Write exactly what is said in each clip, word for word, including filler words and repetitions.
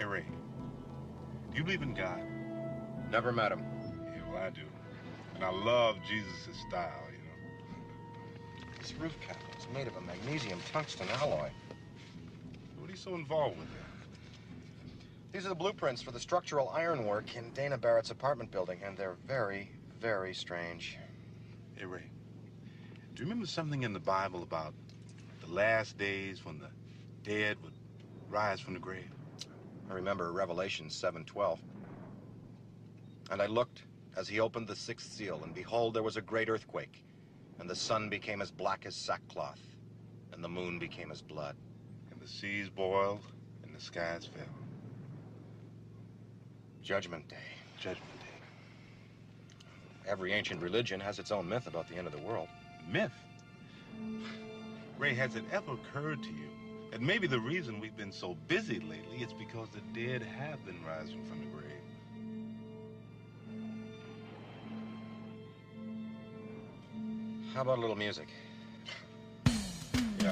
Ray, do you believe in God? Never met him. Yeah, well, I do. And I love Jesus' style, you know. This roof cap is made of a magnesium tungsten alloy. What are you so involved with there? These are the blueprints for the structural ironwork in Dana Barrett's apartment building, and they're very, very strange. Hey, Ray, do you remember something in the Bible about the last days when the dead would rise from the grave? I remember Revelation seven twelve. And I looked as he opened the sixth seal, and behold, there was a great earthquake, and the sun became as black as sackcloth, and the moon became as blood. And the seas boiled, and the skies fell. Judgment Day. Judgment Day. Every ancient religion has its own myth about the end of the world. Myth? Ray, has it ever occurred to you that maybe the reason we've been so busy lately is because the dead have been rising from the grave? How about a little music? Yeah.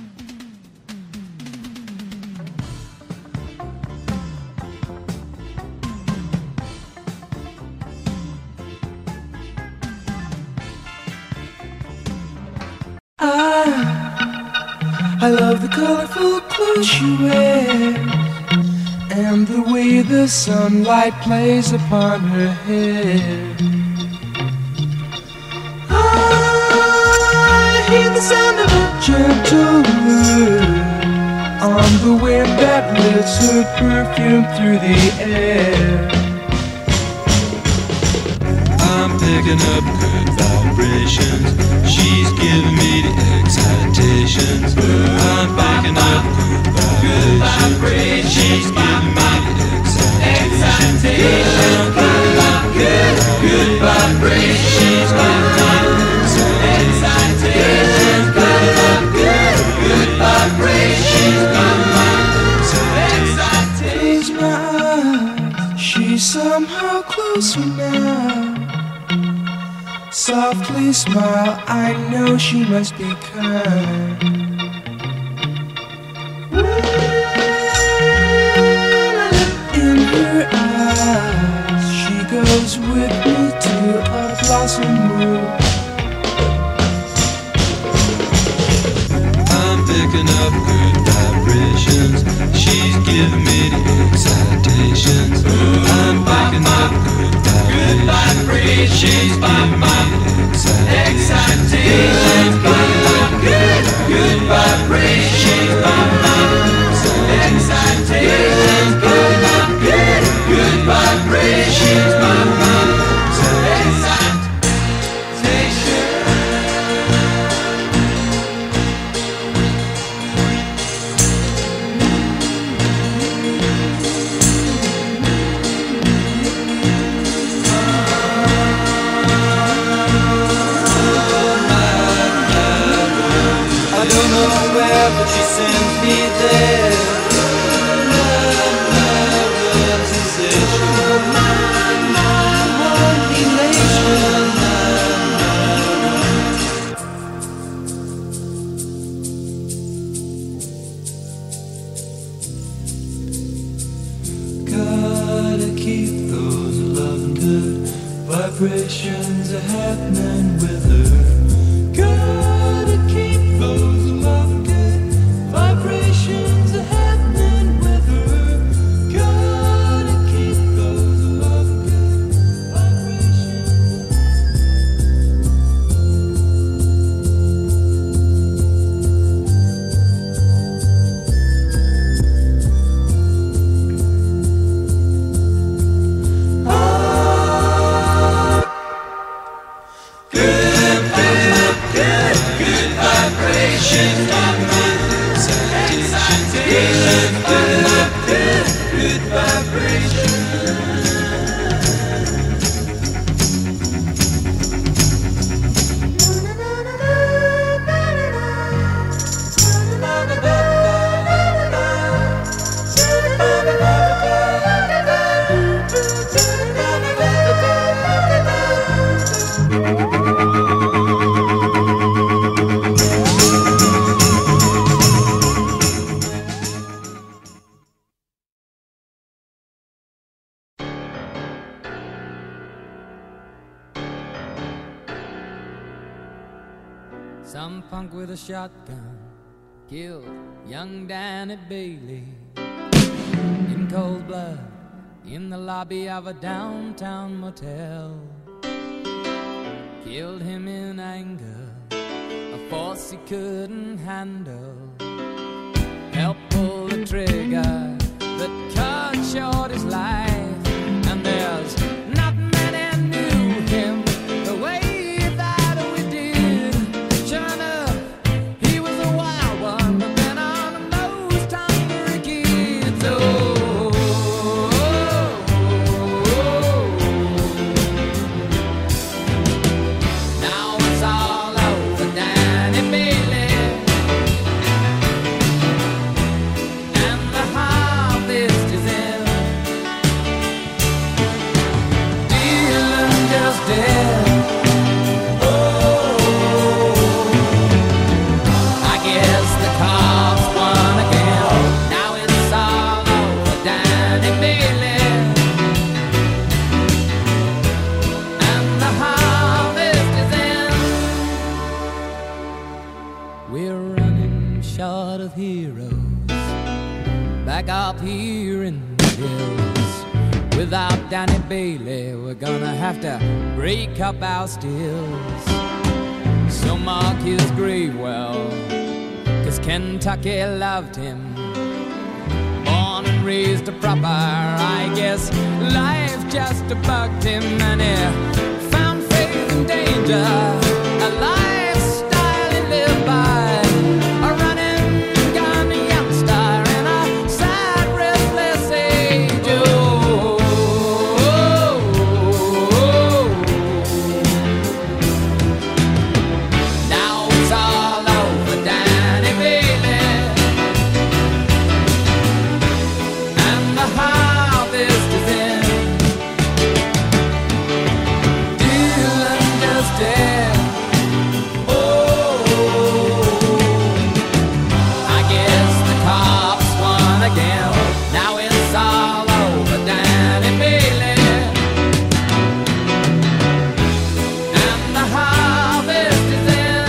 I, I love the colorful clothes she wears and the way the sunlight plays upon her hair. I hear the sound of a gentle word on the wind that lifts her perfume through the air. I'm picking up good vibrations. She's giving me the excitations. I'm picking up good vibrations. She's giving me the excitations. I'm picking up good, good vibrations. She's giving me the excitations. Picking up good, good vibrations. She's giving me the excitations. Close my eyes, she's somehow closer now. Softly smile, I know she must be kind. In her eyes, she goes with me to a blossom room. I'm picking up good vibrations. She's giving me the excitations. I'm picking up good vibrations. She's giving me the excitations. Picking up good, good vibrations. She's giving me the excitations. Picking up good, good vibrations. She's giving me the excitations. But she sends me there. Love, love, love, sensation. My, my, one elation. Gotta keep those loving good vibrations a happening with her. Gotta keep those loving good vibrations are happening with her. Gotta keep those love good vibrations. Ah, good Some punk with a shotgun killed young Danny Bailey in cold blood in the lobby of a downtown motel. Killed him in anger, a force he couldn't handle. Helped pull the trigger that cut short his life. And there's not many knew him the way that we did. Sure enough, he was a wild one, but then on most hungry kids. Oh, now it's all over Danny Bailey, and the harvest is in. Dylan just dead. Oh, I guess the cops won again. Now it's all over Danny Bailey, and the harvest is in. We're running short of heroes back up here in the hills. Without Danny Bailey, we're gonna have to break up our stills. So mark his grave well, 'cause Kentucky loved him. Born and raised a proper, I guess life just bugged him. And he found faith in danger, a lifestyle he lived by. A running gun youngster in a sad, restless age. Oh, now it's all over Danny Bailey, and the harvest is in. Dylan just dead. Oh, I guess the cops won again. Now it's all over Danny Bailey, and the harvest is in.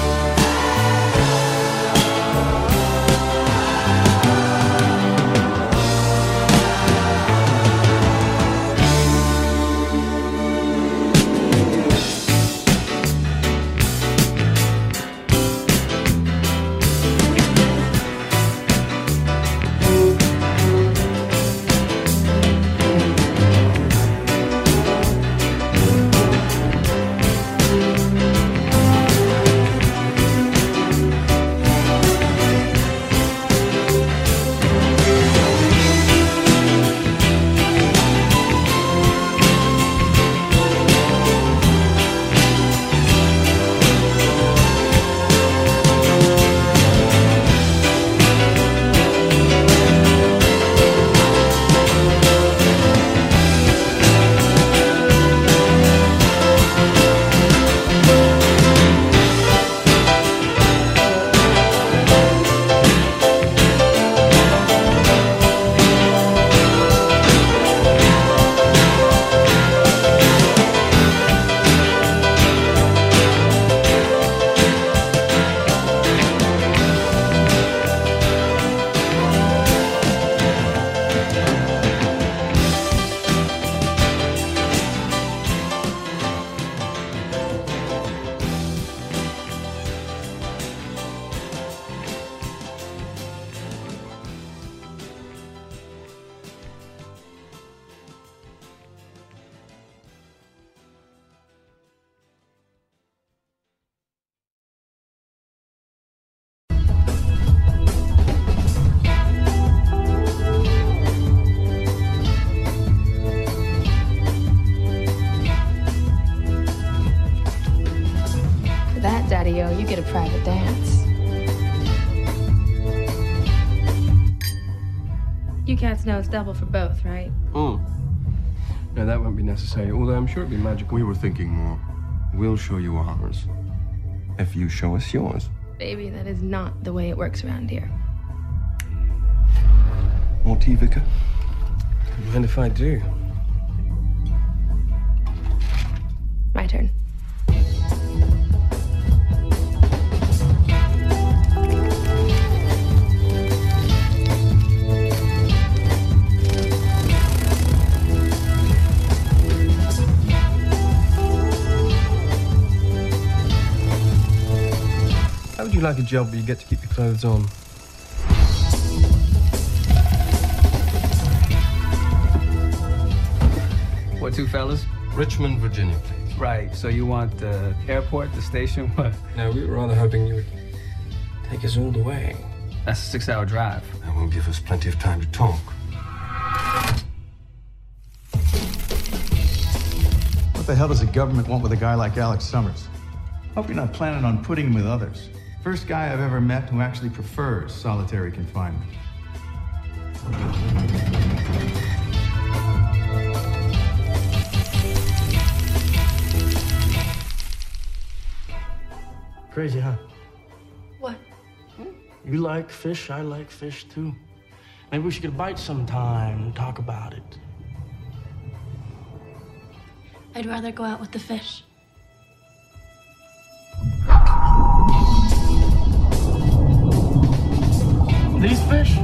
For that, Daddy-O, you get a private dance. You cats know it's double for both, right? Hmm. No, that won't be necessary, although I'm sure it'd be magical. We were thinking more. We'll show you ours, if you show us yours. Baby, that is not the way it works around here. More tea, Vicar? Don't mind if I do. My turn. do you like a job where you get to keep your clothes on? What two fellas? Richmond, Virginia, please. Right, so you want the airport, the station, what? No, we were rather hoping you would take us all the way. That's a six-hour drive. That won't give us plenty of time to talk. What the hell does the government want with a guy like Alex Summers? Hope you're not planning on putting him with others. First guy I've ever met who actually prefers solitary confinement. Crazy, huh? What? You like fish, I like fish too. Maybe we should get a bite sometime and talk about it. I'd rather go out with the fish. These fish?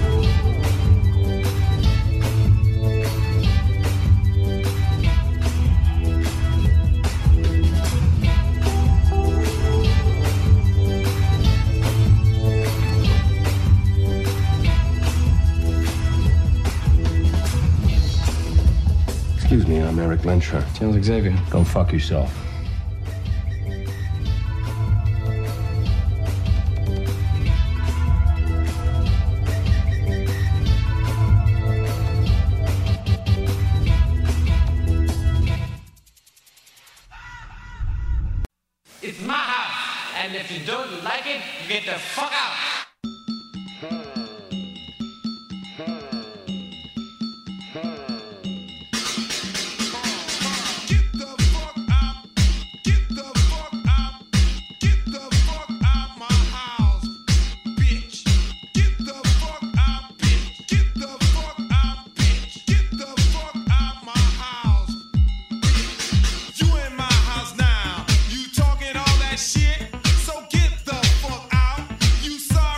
Excuse me, I'm Eric Lensher. Charles Xavier. Go fuck yourself. It's my house, and if you don't like it, you get the fuck out. Shit, so get the fuck out. You sorry.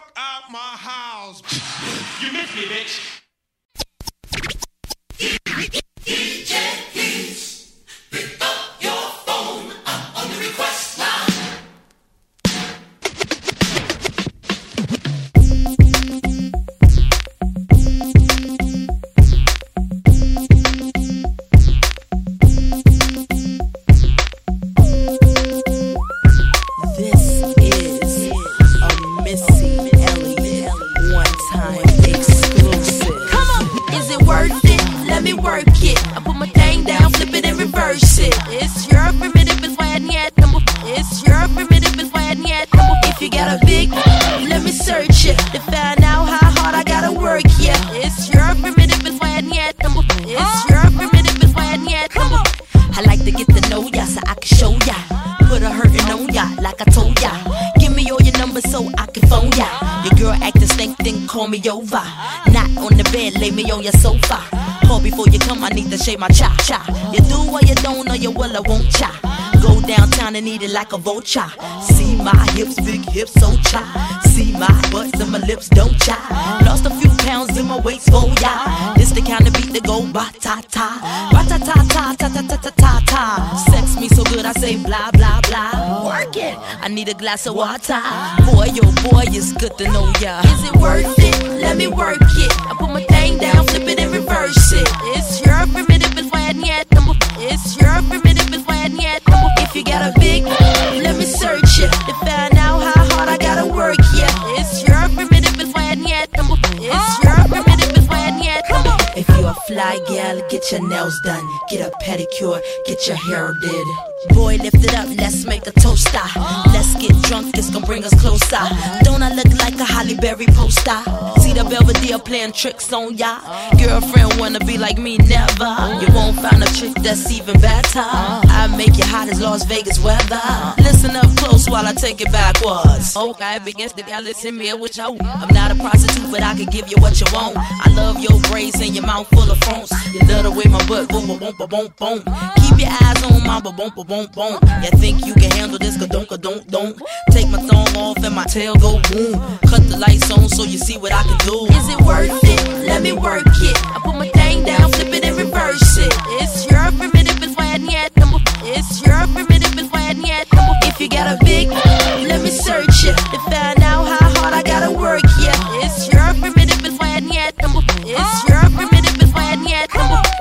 fuck out my house. You missed me, bitch. D J Keys, pick up your phone. I'm on the request line. Call me over, not on the bed, lay me on your sofa. Call before you come, I need to shave my cha cha. You do or you don't, or you will or won't cha. Go downtown and eat it like a vulture. See my hips, big hips, so cha. See my butts and my lips, don't cha. Lost a few pounds in my waist, oh yeah. This the kind of beat that go ba ta ta, ba ta ta ta ta ta ta ta ta ta. Sex me so good I say blah blah blah. Work it, I need a glass of water. Boy, oh boy, it's good to know ya. Is it worth it? Let me work it. I put my thing down, flip it and reverse it. It's your primitive is why yet. It's your primitive is why yet. If you got a big, let me search it to find out how hard I gotta work. Yeah, it's your primitive is why yet. It's your primitive is why yet. If you a fly gal, get your nails done, get a pedicure, get your hair did. Boy, lift it up, let's make a toaster. Let's get drunk, it's gonna bring us closer. Don't I look like a Halle Berry poster? See the Belvedere playing tricks on ya. Girlfriend wanna be like me, never. You won't find a chick that's even better. I make you hot as Las Vegas weather. Listen up close while I take it backwards. Okay, begins to y'all listen me what you want. I'm not a prostitute, but I can give you what you want. I love your braids and your mouth full of phones. You love the way my butt boom boom boom boom boom. Keep your eyes on my boom boom boom boom. You think you can handle this? Ka don't, ka don't, don't. Take my thumb off and my tail go boom. Cut the lights on so you see what I can do. Is it worth it? Let me work it. I put my thing down, flip it and reverse it. It's your primitive is why yet. It's your primitive is why yet. If you got a big, let me search it to find out how hard I gotta work. Yeah, it's your primitive is why yet. It's your primitive is why yet.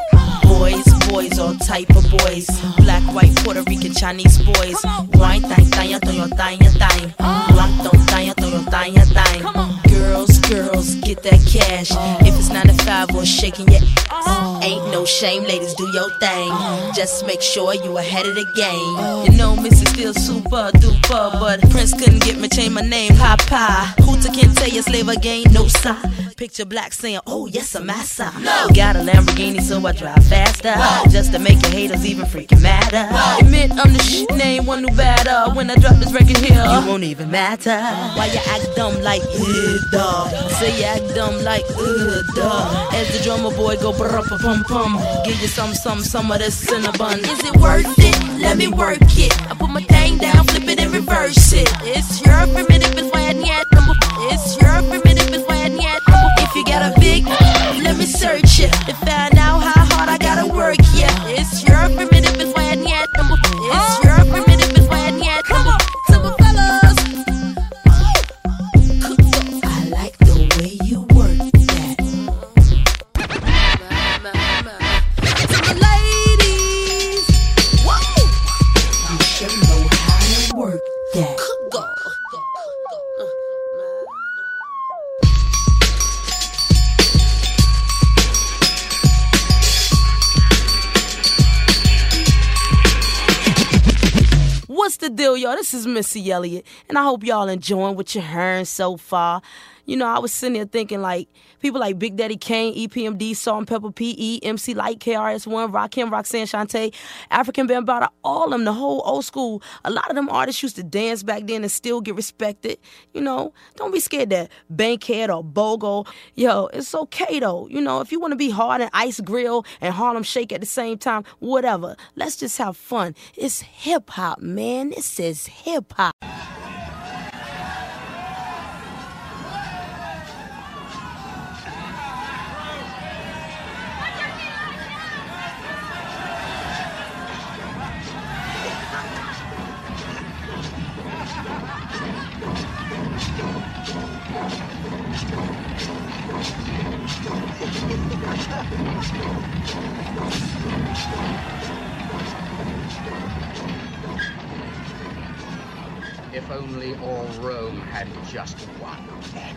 Boys, boys, all type of boys. Black, white, Puerto Rican, Chinese boys. Wine, thang, thang, thang, thang, thang. Rock, don't thang, thang, thang, thang. Girls, girls, get that cash. If it's nine to five or shaking your ass, ain't no shame, ladies, do your thing. Just make sure you ahead of the game. You know, Missus Still super duper, but Prince couldn't get me change my name. Papa, Hooter can't tell you slave again, no sign. Picture black saying, oh yes, I'm massa. No. Got a Lamborghini, so I drive faster. Whoa. Just to make your haters even freaking matter. Whoa. Admit I'm the shit, name one new batter. When I drop this record here, you won't even matter. Why you act dumb like, uh, duh. Say you act dumb like, uh, duh. As the drummer boy go brr-pum pum. Give you some, some, some of this cinnabon. Is it worth it? Let me work it. I put my thing down, flip it and reverse it. It's your primitive is why yet. It's your primitive is why yet. If you got a big, let me search it to find out how hard I gotta work. Yeah, it's your primitive is why yet. It's your primitive is why yet. Simple fellas, I like the way you work that. Simple ladies, whoa, you should know how to work that. Go. What's the deal, y'all? This is Missy Elliott, and I hope y'all enjoying what you're hearing so far. You know, I was sitting there thinking, like, people like Big Daddy Kane, E P M D, Salt and Pepper P E, M C Light, K R S One, Rakim, Roxanne Shante, African Bambaataa, all of them, the whole old school. A lot of them artists used to dance back then and still get respected. You know, don't be scared that Bankhead or Bogo. Yo, it's okay, though. You know, if you want to be hard and Ice Grill and Harlem Shake at the same time, whatever. Let's just have fun. It's hip-hop, man. This is hip-hop. If only all Rome had just one neck.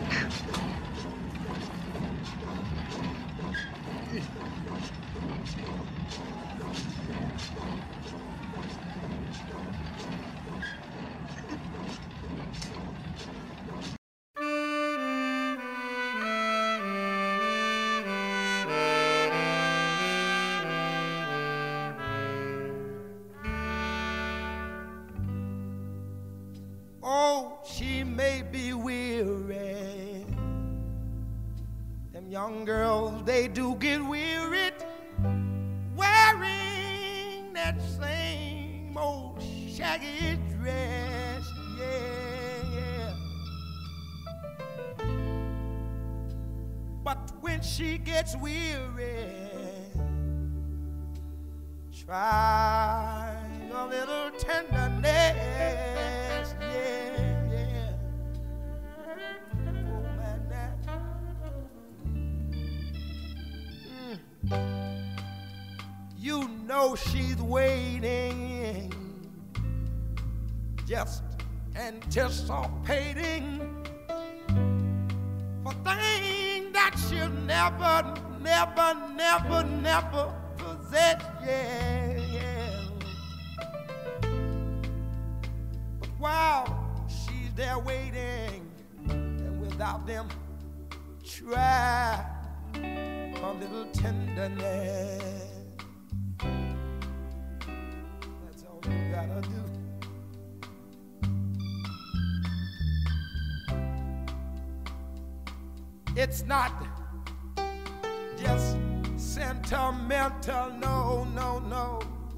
Oh, she may be weary. Them young girls, they do get wearied wearing that same old shaggy dress. Yeah, yeah. But when she gets weary, try a little tenderness. Yeah, yeah. Oh, man, that. Mm. You know she's waiting, just anticipating for things that she'll never, never, never, never possess. Yeah, yeah. But while she's there waiting, and without them, try a little tenderness. That's all you gotta do. It's not just sentimental, no, no, no.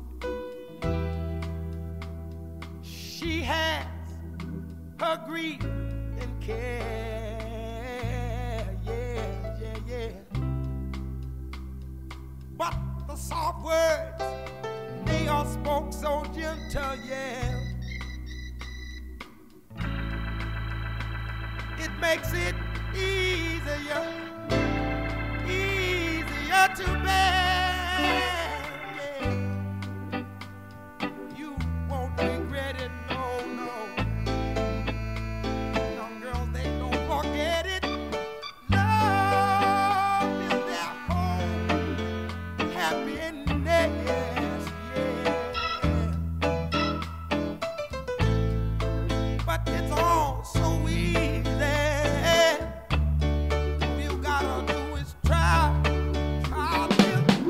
She has her grief and care, yeah, yeah, yeah. But the soft words, they are spoke so gentle, yeah. It makes it easier, easier to bear, yeah. You won't regret it, no, no. Young girls, they don't forget it. Love is their home, happiness, yeah. But it's all so easy. All you gotta do is try, try a little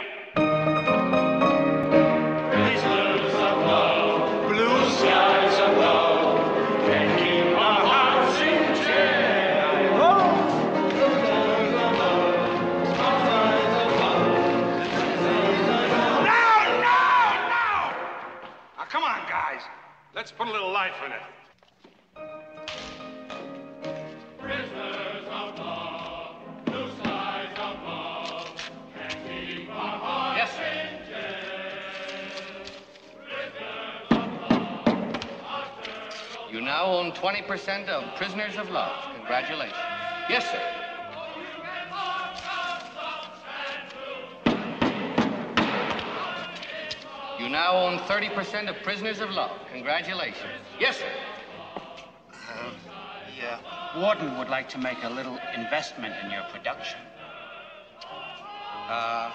them. Prisoners of love, blue skies above, can't keep our hearts in check. No, no, no! Now, come on, guys. Let's put a little life in it. Prisoners of love, blue skies above, can't keep our hearts yes, in jail. You now own twenty percent of Prisoners of Love. Congratulations. Yes, sir. You now own thirty percent of Prisoners of Love. Congratulations. Yes, sir. Uh, yeah. Warden would like to make a little investment in your production. Uh,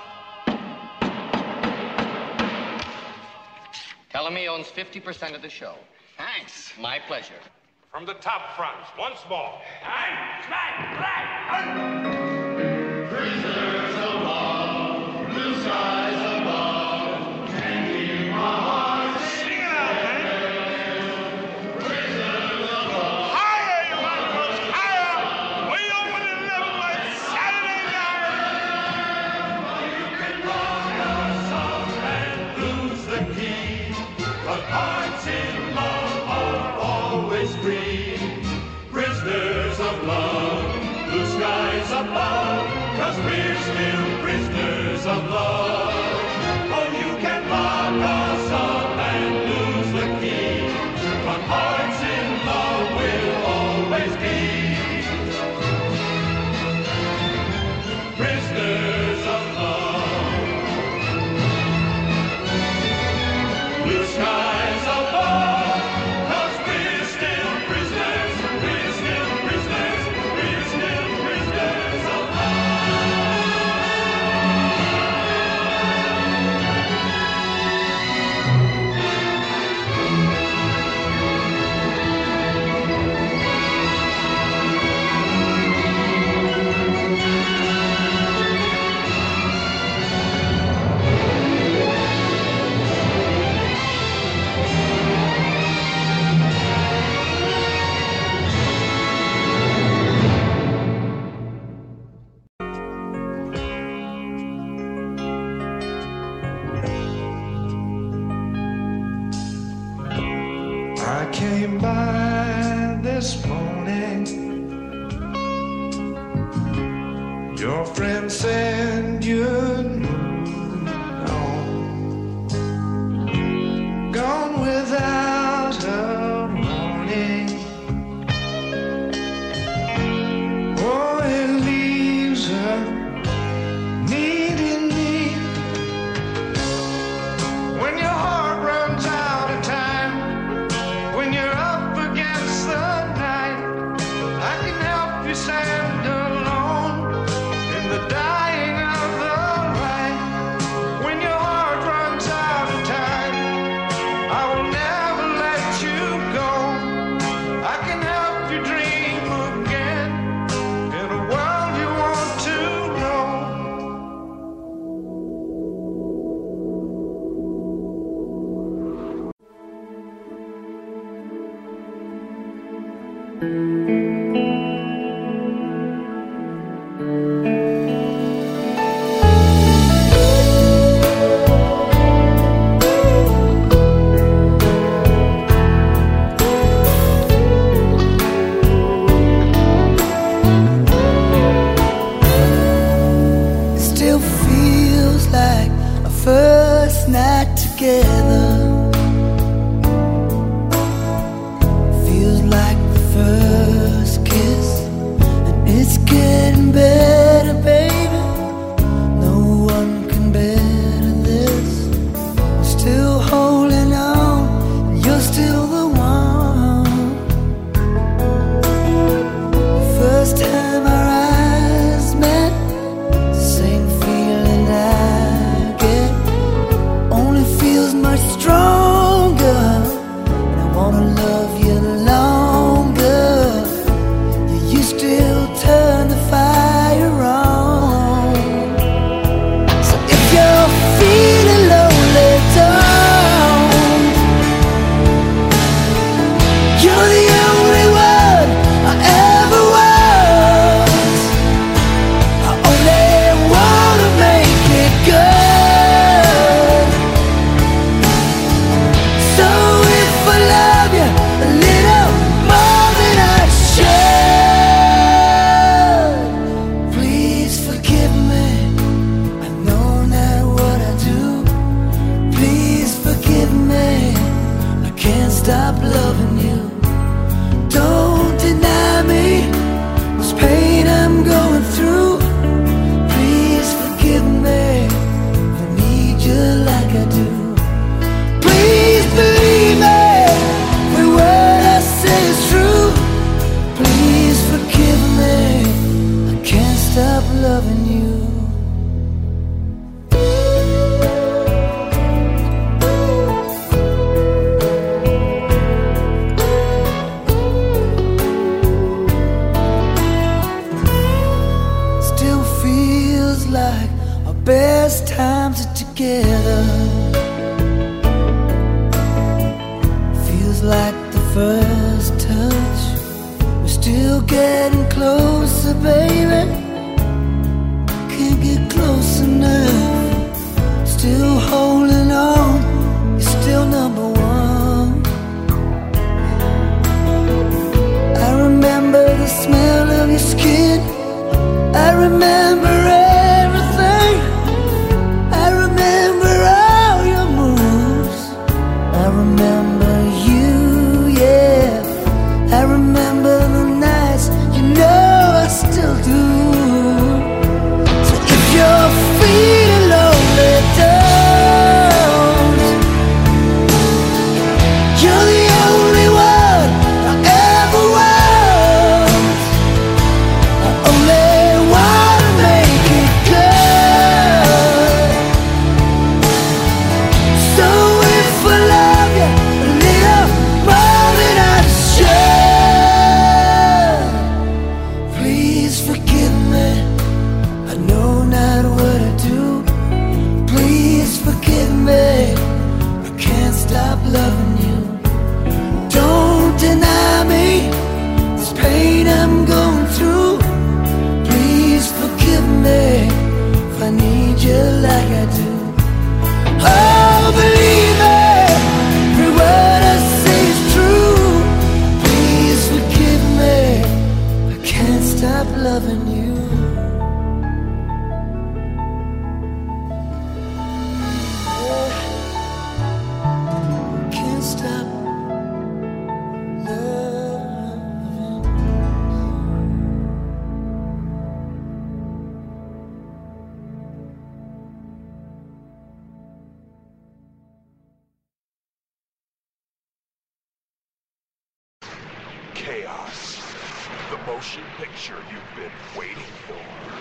tell him he owns fifty percent of the show. Thanks. My pleasure. From the top fronts, once more. Bang, smack, black. Prisoners of love, blue skies above, can't keep our hearts. Sing it out, man. Prisoners of love. Higher, you mongrels, higher. We open at eleven like Saturday night. You can lock yourselves and lose the key, but hearts in love are always free. Prisoners of love, blue skies above, 'cause we're still prisoners of love. Oh, you can lock us up and lose the key, but hearts in love will always be. Prisoners of love, blue skies above, 'cause we're still prisoners, we're still prisoners, we're still prisoners of I came by this morning. Your friend said you'd moved on, gone without a warning. Oh, it leaves her needing me. When your heart runs out of time, when you're up against the night, I can help you stand alone in the dying of the light. When your heart runs out of time, I will never let you go. I can help you dream again in a world you want to know. It still feels like a first night together. Feels like the first stop loving you. Don't deny me this pain I'm going through. Please forgive me if I need you like I do. Please believe me, every word I say is true. Please forgive me, I can't stop loving you. Still feels like our best times are together. Feels like the first touch. We're still getting closer, baby. Can't get close enough. Still holding on. You're still number one. I remember the smell of your skin. I remember everything. I remember all your moves. I remember you, yeah. I remember the nights, you know I still do. So if you're feeling lonely, don't. You're the only one I ever want. I only wanna make it good. So if I love you a little more than I should, please forgive me. I know not what I do. Please forgive me. I can't stop loving you. Don't deny me this pain I'm going through. Please forgive me if I need you like I do. Oh, believe me, every word I say is true. Please forgive me, I can't stop loving you. Can't stop loving. Chaos. The motion picture you've been waiting for.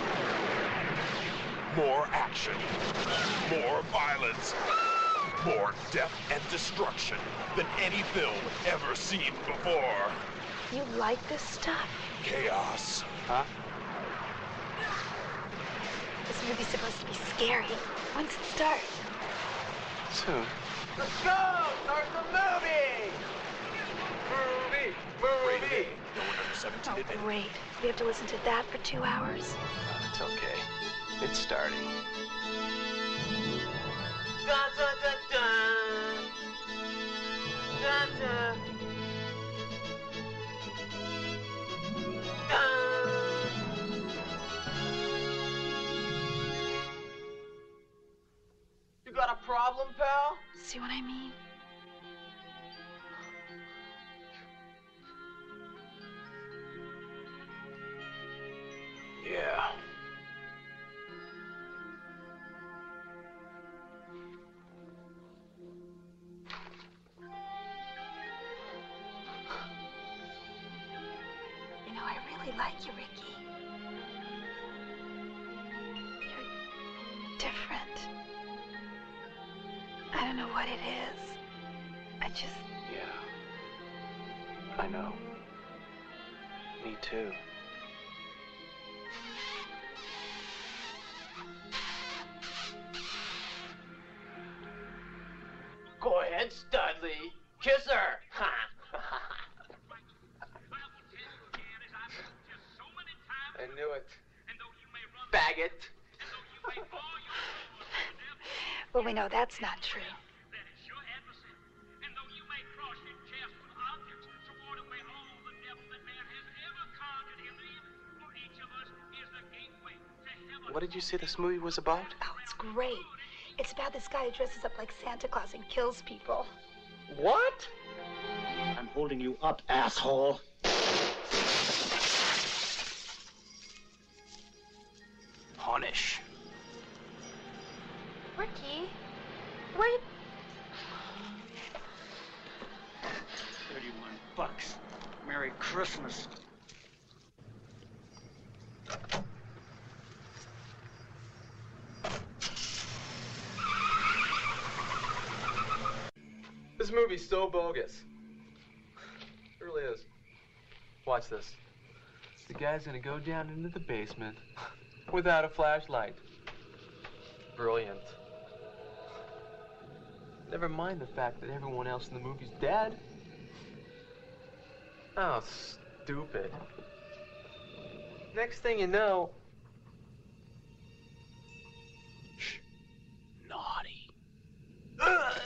More action. More violence. More death and destruction than any film ever seen before. You like this stuff? Chaos. Huh? This movie's supposed to be scary. When's it start? Soon. Let's go! Start the movie! Movie! Movie! No one under seventeen Oh, admitted. great. We have to listen to that for two hours? It's okay. It's starting. Dun, dun, dun, dun. Dun, dun. Dun. You got a problem, pal? See what I mean? Yeah. You know, I really like you, Ricky. You're different. I don't know what it is. I just... Yeah. I know. Me too. Go ahead, Studley. Kiss her. Ha. I knew it. Faggot. Well, we know that's not true. What did you say this movie was about? Oh, it's great. It's about this guy who dresses up like Santa Claus and kills people. What? holding you up, asshole. Punish. Ricky, where you... thirty-one bucks. Merry Christmas. This movie's so bogus. It really is. Watch this. The guy's gonna go down into the basement without a flashlight. Brilliant. Never mind the fact that everyone else in the movie's dead. Oh, stupid. Next thing you know... Shh. Naughty. Ugh.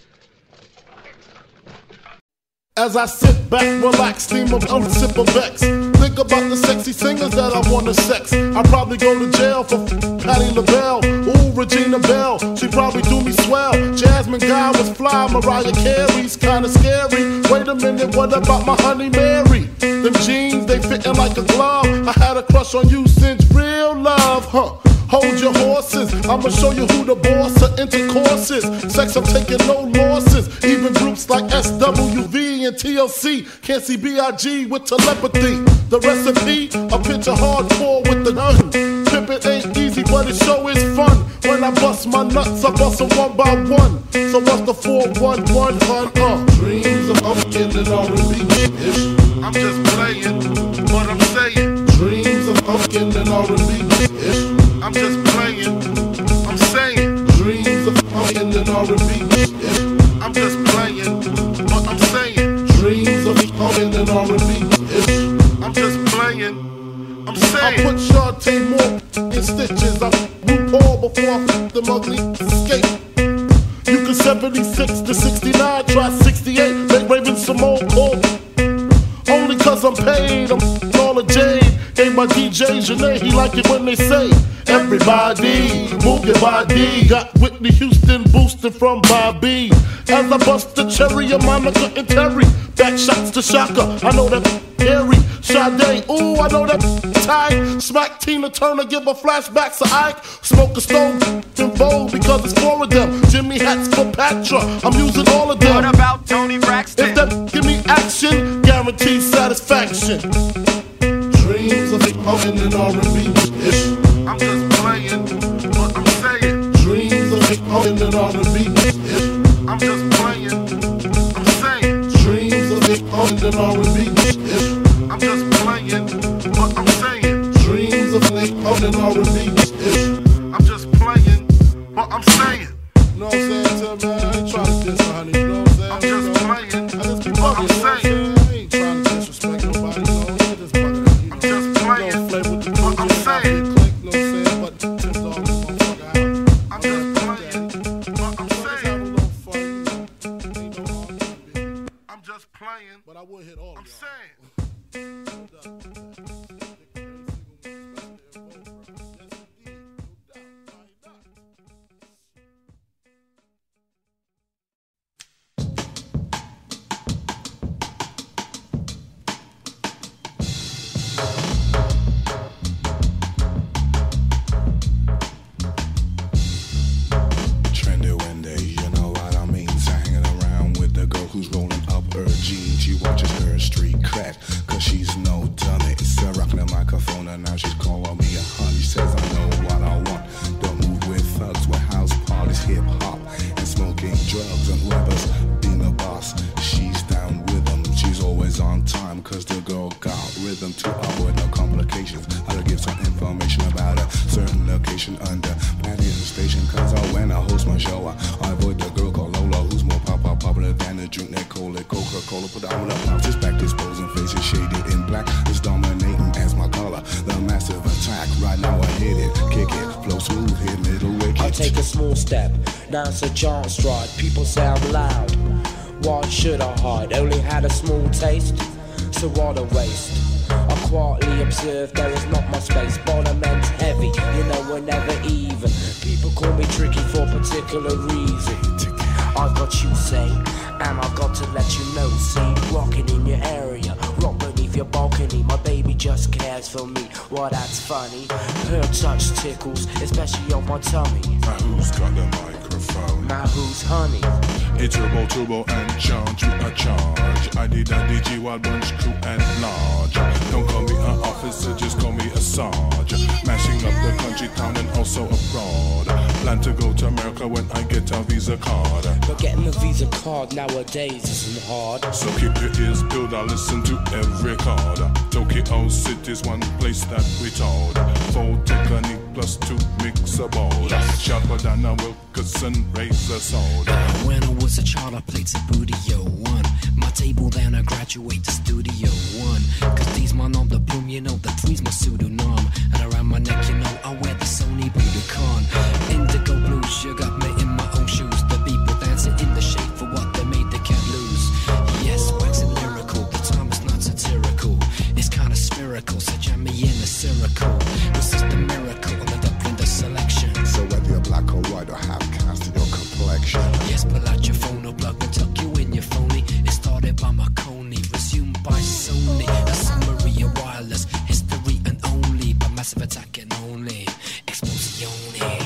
As I sit back, relax, steam of a sip of Vex. Think about the sexy singers that I wanna sex. I probably go to jail for Patti LaBelle. Ooh, Regina Belle, she probably do me swell. Jasmine Guy was fly, Mariah Carey's kinda scary. Wait a minute, what about my honey Mary? Them jeans, they fitting like a glove. I had a crush on you since real love, huh? Hold your horses, I'ma show you who the boss of intercourse is. Sex, I'm taking no losses. Even groups like S W V and T L C can't see B I G with telepathy. The recipe, a pitch of hardcore with the gun. Pimpin' ain't easy, but it sure is fun. When I bust my nuts, I bust them one by one. So what's the four one one, hun? Uh. Dreams of up getting R and B-ish. I'm just playing what I'm saying. Dreams of up getting R and B-ish. I'm just playing, I'm saying. Dreams of fucking and R and B. I'm just playing, but I'm saying. Dreams of fucking and R and B. I'm just playing, I'm saying. I put Shantae more in stitches. I RuPaul before I f*** them ugly escape. You can seventy-six to sixty-nine, try sixty-eight, make Raven Simone call. Only cause I'm paid, I'm all a jade. Gave my D J Janae, he like it when they say everybody, move your body. Got Whitney Houston boosted from Bobby. As I bust the cherry of Monica and Terry. Back shots to Shaka, I know that Harry. Sade, ooh, I know that tight. Smack Tina Turner, give her flashbacks to Ike. Smoke a stone in Vogue because it's four of them. Jimmy hats for Patra, I'm using all of them. What about Tony Braxton? If that give me action, guaranteed satisfaction. Dreams of fucking and R and B-ish. I'm just playing what I'm saying. Dreams of fucking and R and B-ish. I'm just playing, I'm saying. Dreams of fucking and R and B-ish. I'm just playing what I'm saying. Dreams of fucking and R and B-ish. I'm just playing what I'm saying. Know what I'm saying to man? I ain't trying to diss my honey, you know what I'm saying? I'm just playing I just be what I'm saying. I ain't trying to disrespect nobody, you know. I'm just playing. I'm just playing what I'm saying. But I would hit all I'm saying. Trendy Wendy, you know what I mean. So hanging around with the girl who's rolling up her jeans. She watches her street crack, cause she's no dummy. So rocking the microphone and now she's calling me a honey. Says I know what I want. Don't move with thugs, with house parties, hip hop, and smoking drugs. And whoever's been a boss, she's down with them. She's always on time, cause the girl got rhythm to avoid no complications. I'll give some information about a certain location under Patty Station. Cause I, when I host my show, I, I avoid the girl called Lola, who's more pop pop popular than the drink they call it Coca-Cola. Put down with up, just back disposing faces shaded in black. Is dominating as my color. The massive attack, right now I hit it, kick it, flow smooth, hit middle wicket. I take a small step, now it's a giant stride. People say I'm loud, why should I hide? Only had a small taste, so what a waste. I quietly observe there is not much space. Bonament's heavy, you know we're never even. People call me tricky for a particular reason. I got you say, and I got to let you know. See, rocking in your area, rock beneath your balcony. My baby just cares for me. Well, that's funny. Her touch tickles, especially on my tummy. Now who's got the microphone? Now who's honey? It's Turbo, Turbo and charge you a charge. I did a D G Wild Bunch crew and large. Don't call me an officer, just call me a sarge. Mashing up the country, town and also abroad. Plan to go to America when I get a visa card. But getting a visa card nowadays isn't hard. So keep your ears peeled, I listen to every card. Tokyo City's one place that we told. Four technique plus two mix a board. Sharper than a Wilkerson razor sword. When I was a child I played Studio One. My table then I graduate to Studio One. Cause these my nom de plume, you know, the three's my pseudonym. And around my neck, you know, I wear the Sony Budokan. Indigo blues, you got me in my own shoes. The people dancing in the shade for what they made, they can't lose. Yes, waxing lyrical, the time is not satirical. It's kinda spherical, so jam me in a circle. This is the miracle of the duck in the selection. So whether you're black or white or half cast in your complexion. Yes, pull out your phone or plug and tuck you in your phony. It started by Marconi, resumed by Sony. A summary of wireless history and only by massive attack and only explosione.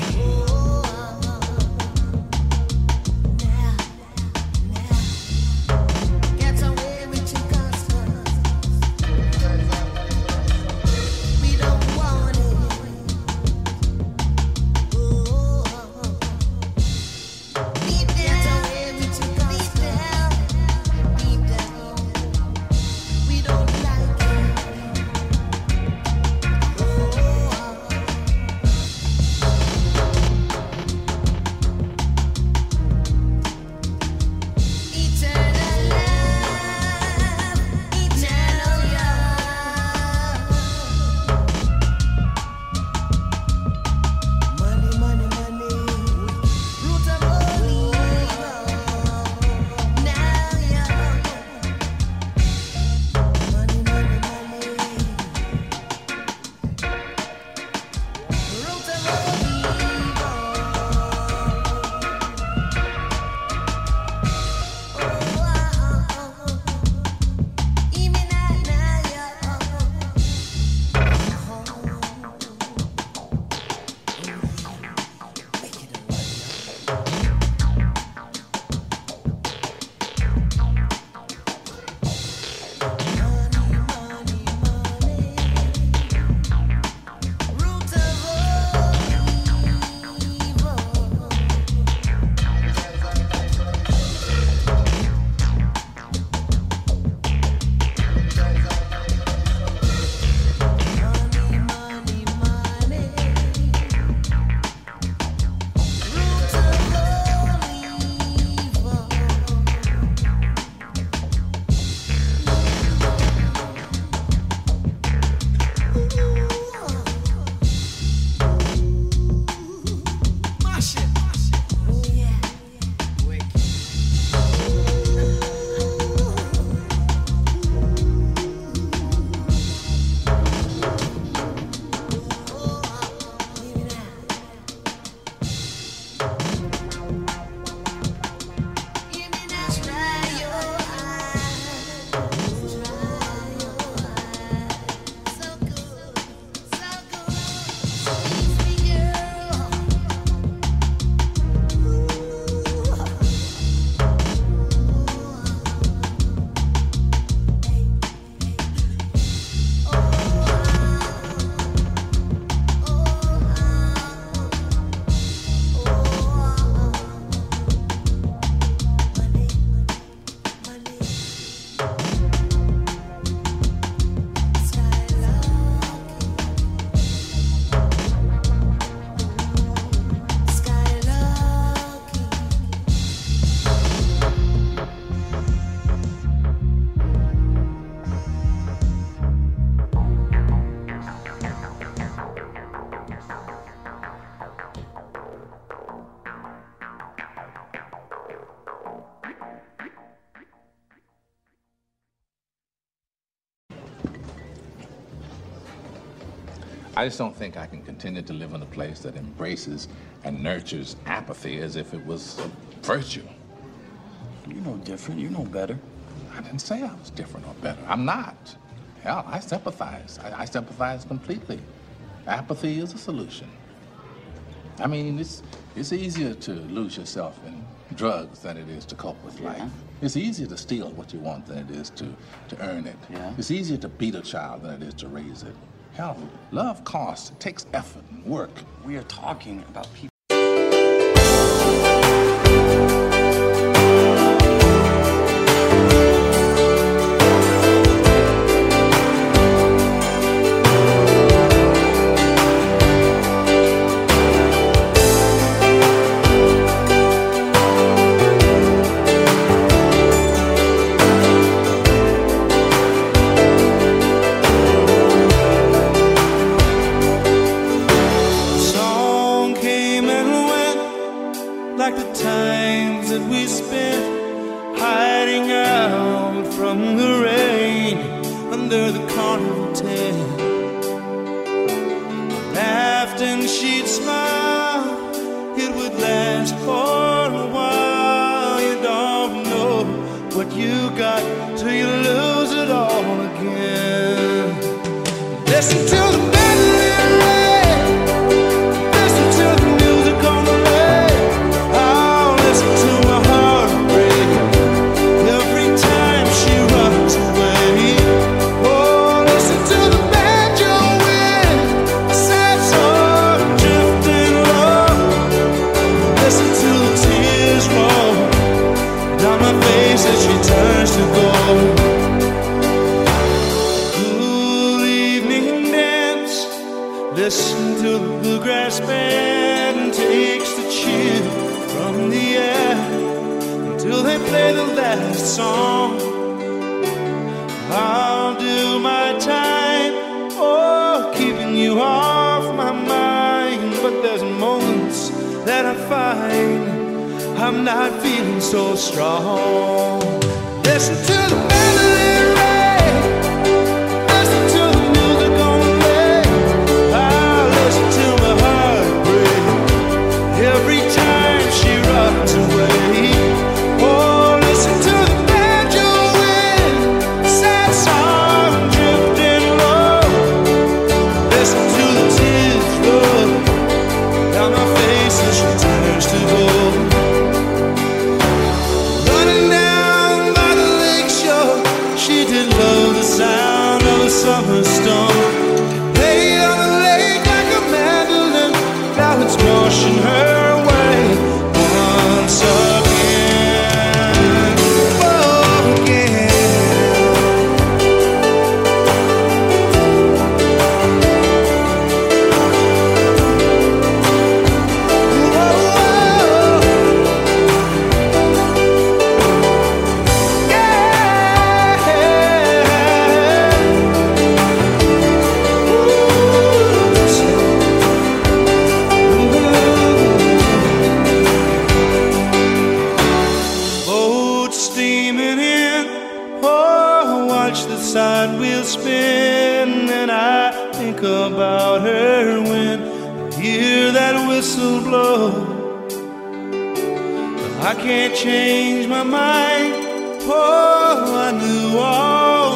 I just don't think I can continue to live in a place that embraces and nurtures apathy as if it was a virtue. You know different. You know better. I didn't say I was different or better. I'm not. Hell, I sympathize. I, I sympathize completely. Apathy is a solution. I mean, it's it's easier to lose yourself in drugs than it is to cope with life. Yeah. It's easier to steal what you want than it is to, to earn it. Yeah. It's easier to beat a child than it is to raise it. Hell, love costs. It takes effort and work. We are talking about people.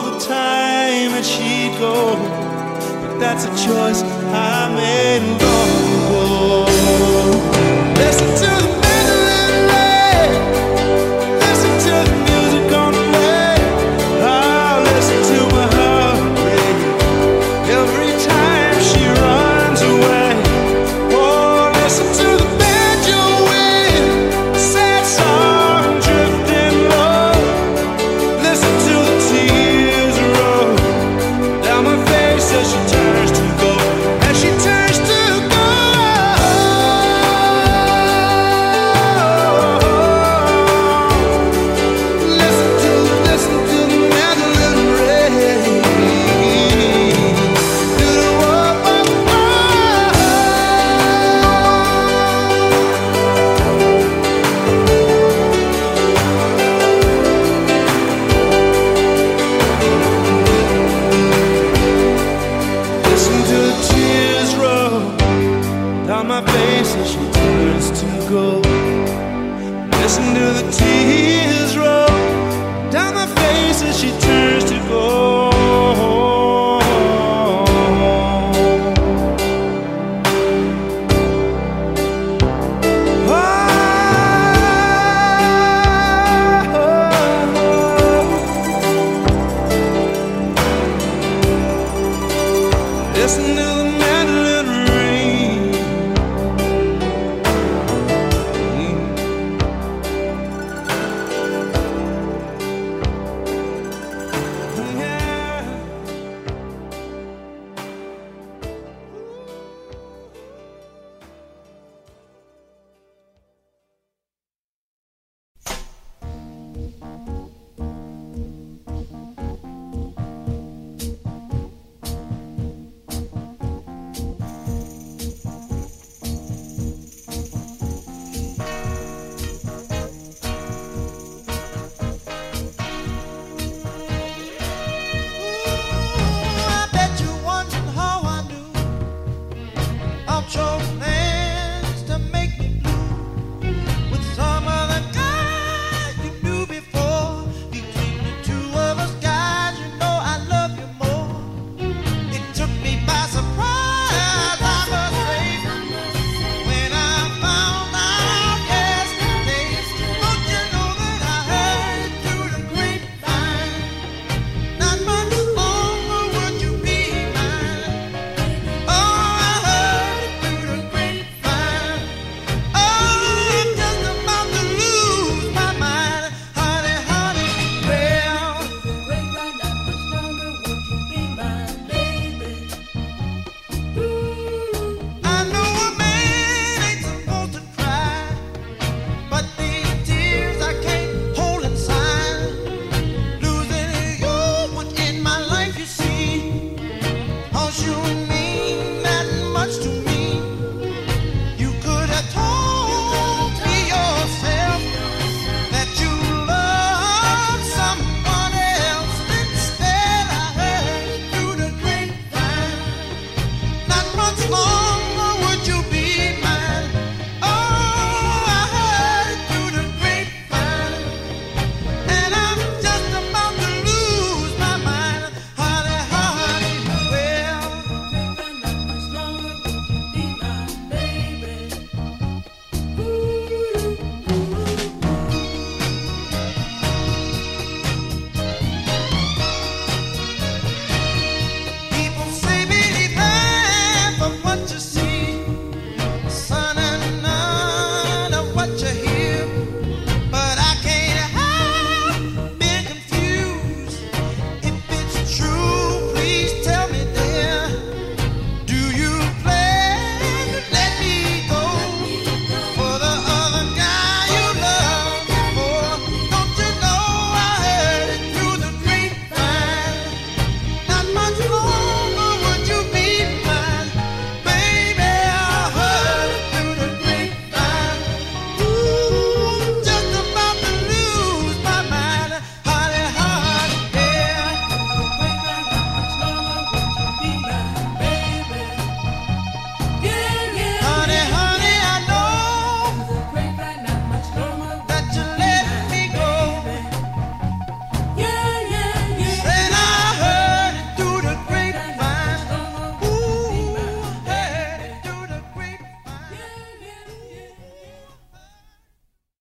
That's a choice I made alone.